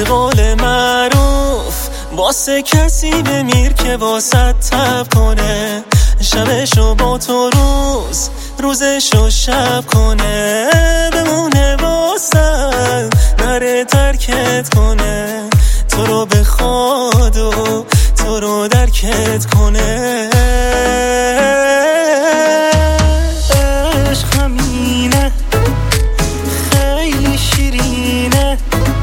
قول معروف واسه کسی بمیر که واسه تب کنه، شبشو با تو روزشو شب کنه، بمونه واسه نره ترکت کنه، تو رو بخواد و تو رو درکت کنه. عشق همینه خیلی شیرینه،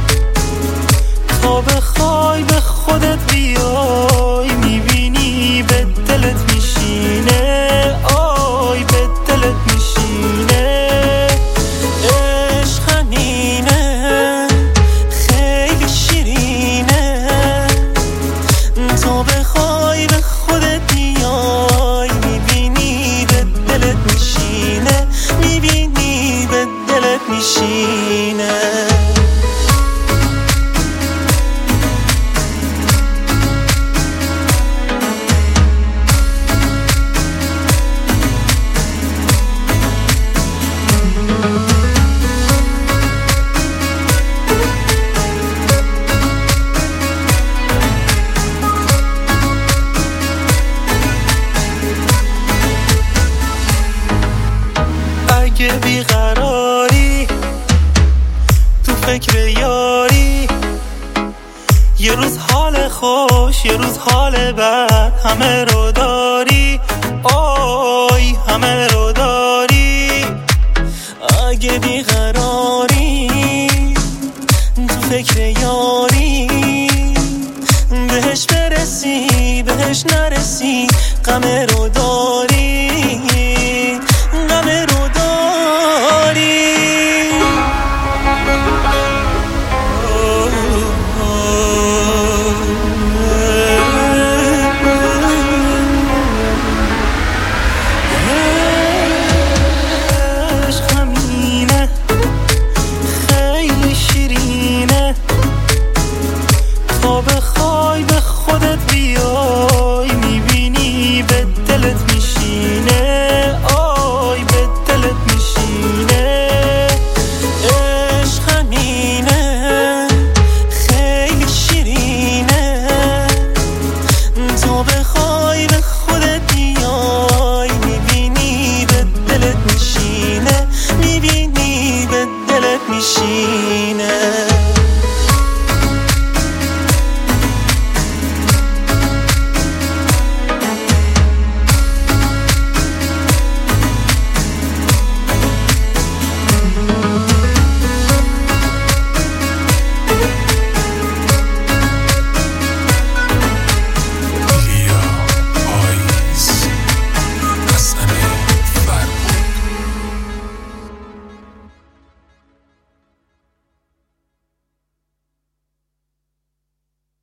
تا بخوای به خودت بیای میبینی به دلت میشینه، آی به دلت میشینه. عشق همینه خیلی شیرینه، تا بخوای به خودت بیای میبینی به دلت میشینه، میبینی به دلت میشینه. اگه بیقراری تو فکر یاری، یه روز حال خوش یه روز حال بد همه رو داری، آی همه رو داری. اگه بیقراری تو فکر یاری، بهش برسی بهش نرسی غمه رو داری.